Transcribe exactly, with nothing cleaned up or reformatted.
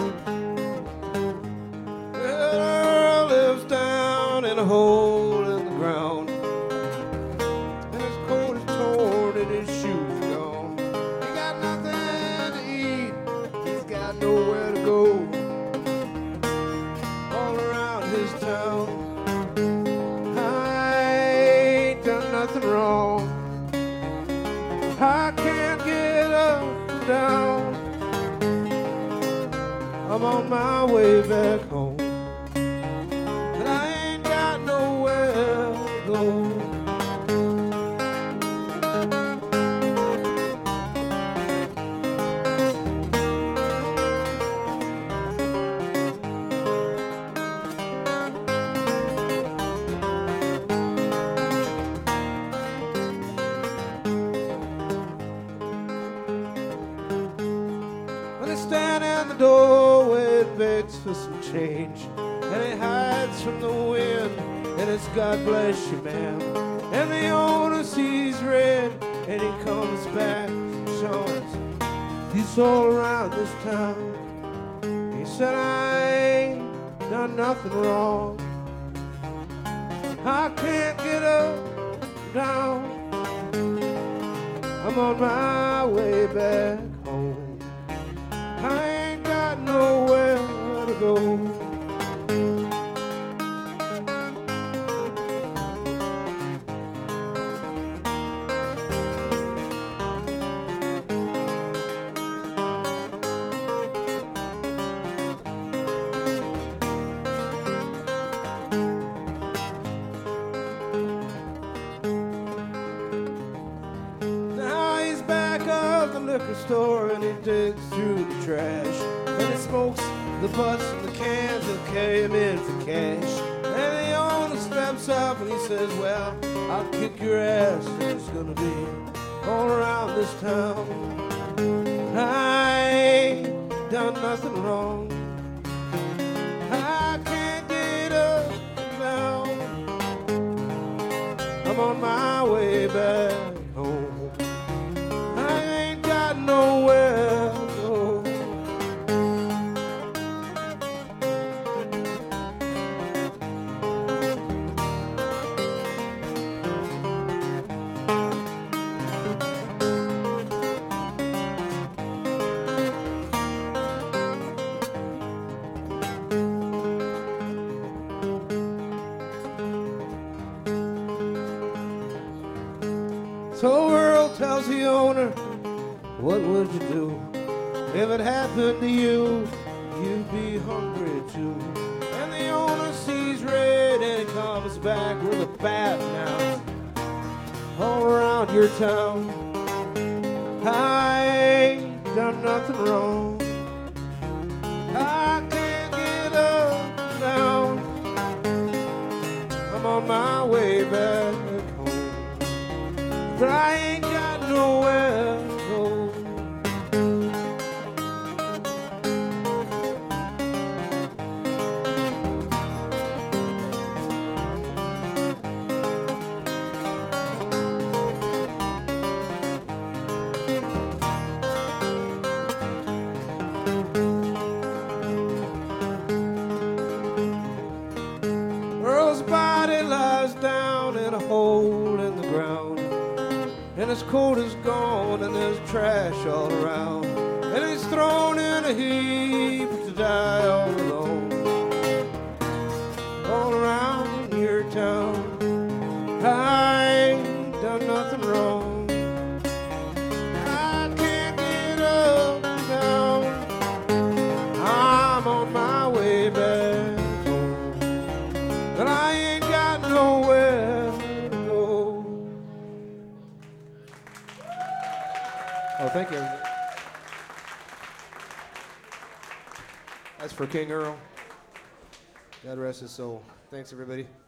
Earl lives down in a hole in the ground, and his coat is torn and his shoes are gone. He got nothing to eat, he's got nowhere to go. All around his town, I ain't done nothing wrong. I can't get up and down. I'm on my way back home, and I ain't got nowhere to go. When they stand in the doorway, it begs for some change, and he hides from the wind, and it's God bless you, ma'am. And the owner sees red, and he comes back, showing he's all around this town. He said, I ain't done nothing wrong. I can't get up and down. I'm on my way back home. I ain't got nowhere to go. Now he's back of the liquor store, and he digs through the trash, and he smokes the butts and the cans and carry him in for cash. And the owner steps up and he says, well, I'll kick your ass, and it's gonna be all around this town. I ain't done nothing wrong. I can't get up and down. I'm on my way back home. I ain't got nowhere to go. So Earl tells the owner, what would you do if it happened to you? You'd be hungry too. And the owner sees red, and he comes back with a bat now. All around your town, I ain't done nothing wrong. I can't get up and down. I'm on my way back home, but I ain't got nowhere to go. Earl's body lies down in a hole in the ground, and his coat is gone, and there's trash all around, and he's thrown in a heap to die all alone. All around your town, I ain't done nothing wrong. I can't get up and down. I'm on my way back home, but I ain't got nowhere to go. Oh, thank you. That's for King Earl. God rest his soul. Thanks, everybody.